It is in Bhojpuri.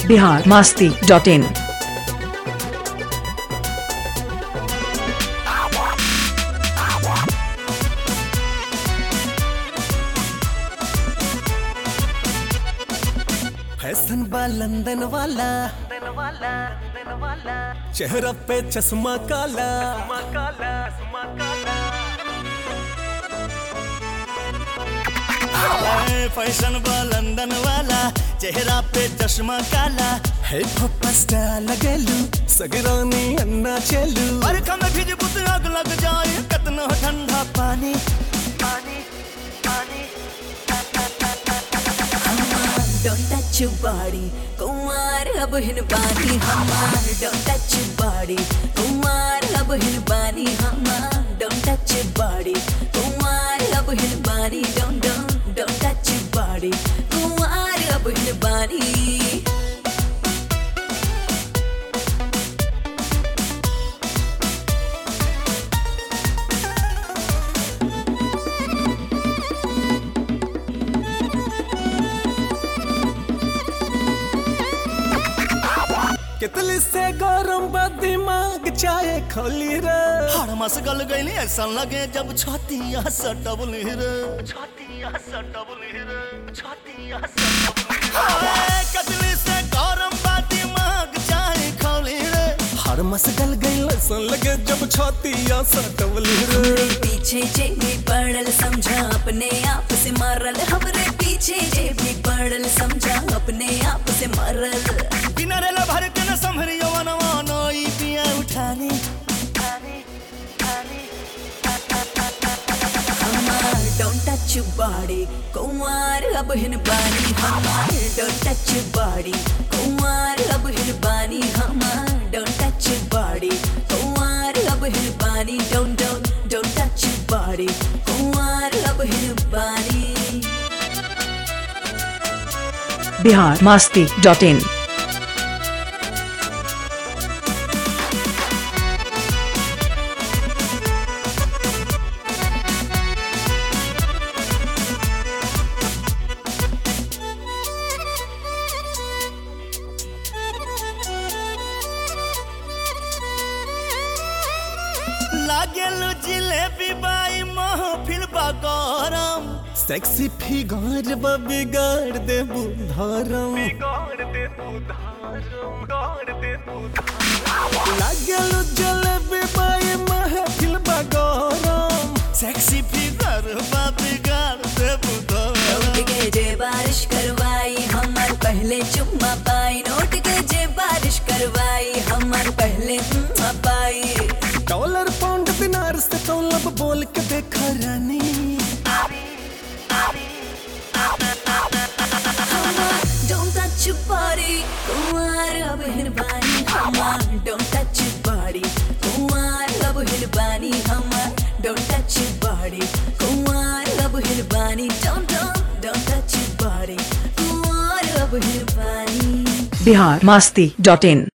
biharmasti.in। फैशन बा लंदन वाला, चेहरा पे चश्मा काला, फैशन बा लंदन वाला, चेहरा पे चश्मा काला, है पप्पा स्टाइल लगेलू, सगरानी अन्ना चलू, और कम भिज बुत आग लग जाए, कितना ठंडा पानी पानी पानी। Don't touch your body, kumar ab hin bani hamar. Don't touch your body, kumar ab hin bani hamar. Don't touch your body, kumar ab hin bani. Don't touch your body, kumar ab hin bani. कितली से गरम बा दिमाग चाहे खोली रे, हड़मस गल गईली ऐसा लगे जब छातिया सटबली रे, छातिया सटबली रे, छातिया सटबली रे। कितली से गरम बा दिमाग चाहे खोली रे, हड़मस गल गईली ऐसा लगे जब छातिया सटबली रे। पीछे जे भी पड़ल समझा अपने आप से मारल, हमरे पीछे जे भी पड़ल समझा अपने आप से मारल। बिना रेला भर के न संभरियो वनवानो ई पिया उठानी ठानी ठानी। Don't touch your body, kumar ab hin bani hamar. Don't touch your body, kumar ab hin bani hamar. Don't touch your body, kumar ab hin bani. Don't touch your body, kumar ab hin bani. biharmasti.in। लागेलू जिलेबी बाई महफिल बा गरम, सेक्सी फिगर बा बिगाड़ दे बुधारम, बिगाड़ दे बुधारम, बिगाड़ दे बुधारम। लागेलू जिलेबी बाई महफिल बा गरम, सेक्सी फिगर बा बिगाड़ दे बुधारम। नोट के जे बारिश करवाई हमार पहले चुम्मा पाई, नोट के जे बारिश करवाई हमार पहले चुम्मा पाई। डॉलर पाउंड दिनार से तौलब बोल के देखा रानी, Don't touch your body, kumar ab hin bani hamar. Don't touch your body, kumar ab hin bani hamar. Don't touch your body, kumar ab hin bani. Don't touch your body, kumar ab hin bani. biharmasti.in।